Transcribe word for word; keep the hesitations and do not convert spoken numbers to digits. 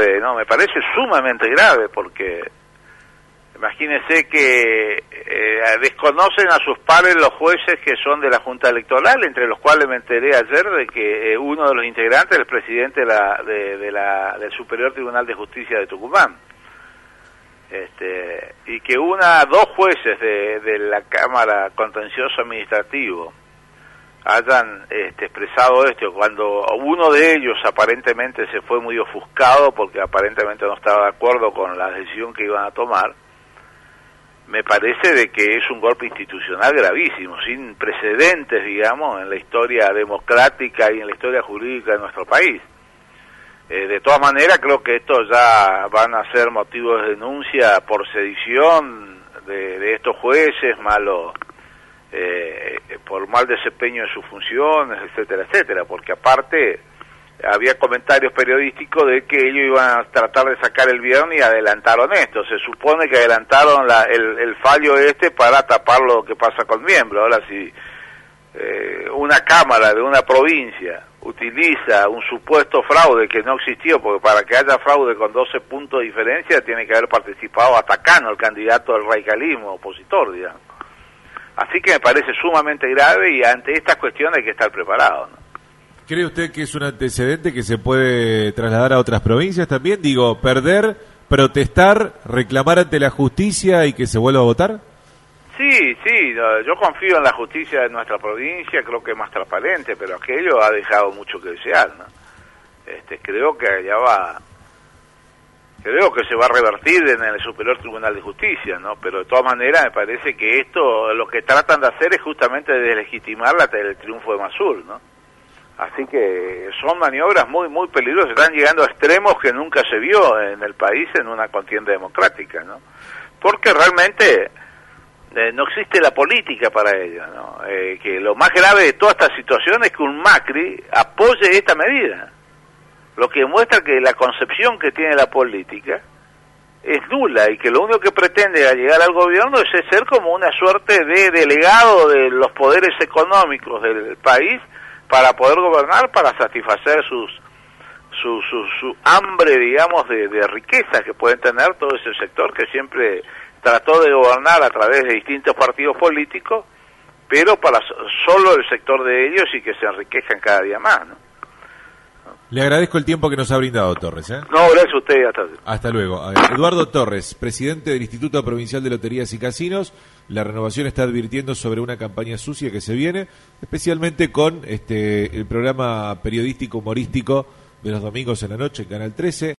grave, ¿no? Me parece sumamente grave, porque imagínense que eh, desconocen a sus pares los jueces que son de la Junta Electoral, entre los cuales me enteré ayer de que eh, uno de los integrantes es el presidente de la, de, de la, del Superior Tribunal de Justicia de Tucumán. Este, y que una, dos jueces de, de la Cámara Contencioso Administrativo hayan este, expresado esto, cuando uno de ellos aparentemente se fue muy ofuscado porque aparentemente no estaba de acuerdo con la decisión que iban a tomar, me parece de que es un golpe institucional gravísimo, sin precedentes, digamos, en la historia democrática y en la historia jurídica de nuestro país. Eh, de todas maneras, creo que estos ya van a ser motivos de denuncia por sedición de, de estos jueces, malo, eh, por mal desempeño en sus funciones, etcétera, etcétera, porque aparte había comentarios periodísticos de que ellos iban a tratar de sacar el viernes y adelantaron esto. Se supone que adelantaron la, el, el fallo este para tapar lo que pasa con miembros. Ahora, si eh, una cámara de una provincia utiliza un supuesto fraude que no existió, porque para que haya fraude con doce puntos de diferencia tiene que haber participado hasta Cano, el candidato del radicalismo opositor, digamos. Así que me parece sumamente grave y ante estas cuestiones hay que estar preparado, ¿no? ¿Cree usted que es un antecedente que se puede trasladar a otras provincias también? Digo, perder, protestar, reclamar ante la justicia y que se vuelva a votar. Sí, sí, yo confío en la justicia de nuestra provincia, creo que es más transparente, pero aquello ha dejado mucho que desear, ¿no? Este, creo que allá va, creo que se va a revertir en el Superior Tribunal de Justicia, ¿no? Pero de todas maneras me parece que esto, lo que tratan de hacer es justamente deslegitimar la, el triunfo de Mazur, ¿no? Así que son maniobras muy, muy peligrosas, están llegando a extremos que nunca se vio en el país en una contienda democrática, ¿no? Porque realmente eh, no existe la política para ello, ¿no? Eh, que lo más grave de toda esta situación es que un Macri apoye esta medida, lo que demuestra que la concepción que tiene la política es nula y que lo único que pretende al llegar al gobierno es ser como una suerte de delegado de los poderes económicos del país para poder gobernar, para satisfacer sus su, su, su hambre, digamos, de, de riqueza que pueden tener todo ese sector que siempre trató de gobernar a través de distintos partidos políticos, pero para solo el sector de ellos y que se enriquezcan cada día más, ¿no? Le agradezco el tiempo que nos ha brindado, Torres, ¿eh? No, gracias a usted. Hasta, hasta luego. Eduardo Torres, presidente del Instituto Provincial de Loterías y Casinos. La Renovación está advirtiendo sobre una campaña sucia que se viene, especialmente con este el programa periodístico humorístico de los domingos en la noche, Canal trece.